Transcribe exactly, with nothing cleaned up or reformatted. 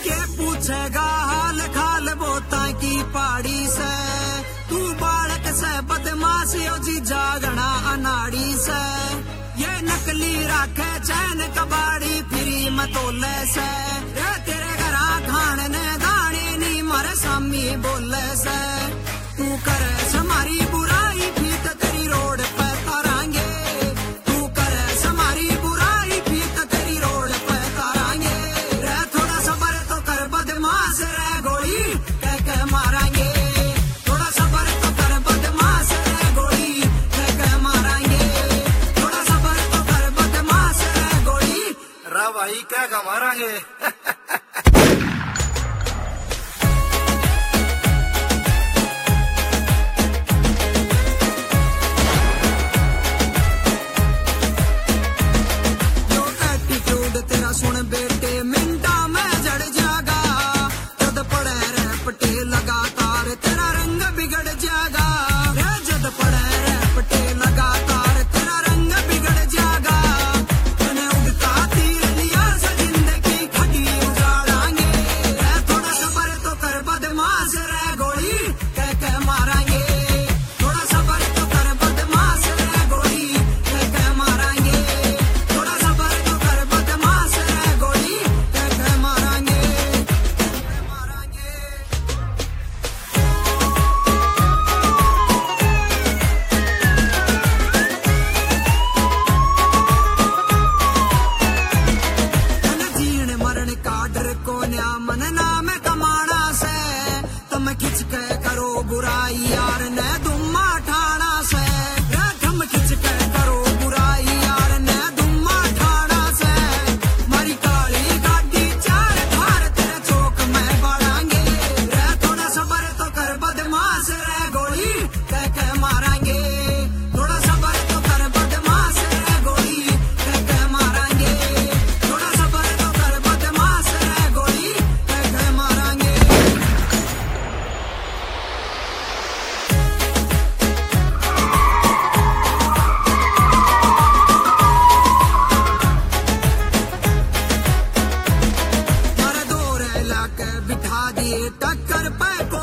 के पूछेगा हाल खाल बोता की पहाड़ी से, तू बालक से बदमाशियों जी जागना अनाड़ी से, ये नकली राखे चैन कबाड़ी फिरी मतोले से, ये तेरे घरा खाने ने दाने नी मरे सामी बोले से, तू करे समारी बुराई फीत तेरी रोड पे तारांगे, तू करे समारी बुराई फीत तेरी रोड पे तारांगे, रे थोड़ा सबर तो कर बदमाश रे गोली कह के मारांगे, थोड़ा सबर तो कर बदमाश रे गोली कह के मारांगे, थोड़ा सबर तो कर बदमाश रे गोली रा भाई कह के मारांगे। सुन बेटे मिंटा में जड़ जागा, जद पड़े रे पटे लगातार तेरा रंग बिगड़ जागा, रे जद पड़े रे पटे लगातार तेरा रंग बिगड़ जागा, तने उड़ता तीर लिया से जिंदगी खड़ी उजाड़ांगे, रे थोड़ा सबर तो कर बदमाश रे गोली कह के मारांगे, थोड़ा सबर तो कर बदमाश रे गोली कह के मारांगे, थोड़ा सबर तो कर बदमाश गोली कह के मारांगे, मारांगे। मन जीण मरण का डर को न्या मन नाम कमाना से, तुम खिंच के करो बुराई यार ने दुम्मा ठाना से, तुम खिंच के करो बुराई यार ने दुम्मा ठाना से, मारी काली गाड़ी चार धार तेरे चौक में बढ़ांगे, रे थोड़ा सबर तो कर बदमाश रे गोली कह के मारांगे, थोड़ा सबर तो कर बदमाश रे गोली कह के मारांगे, थोड़ा सबर तो कर बदमाश रे गोली कह के मारांगे। मारे दो रे लाके बिठा दिए टक्कर पे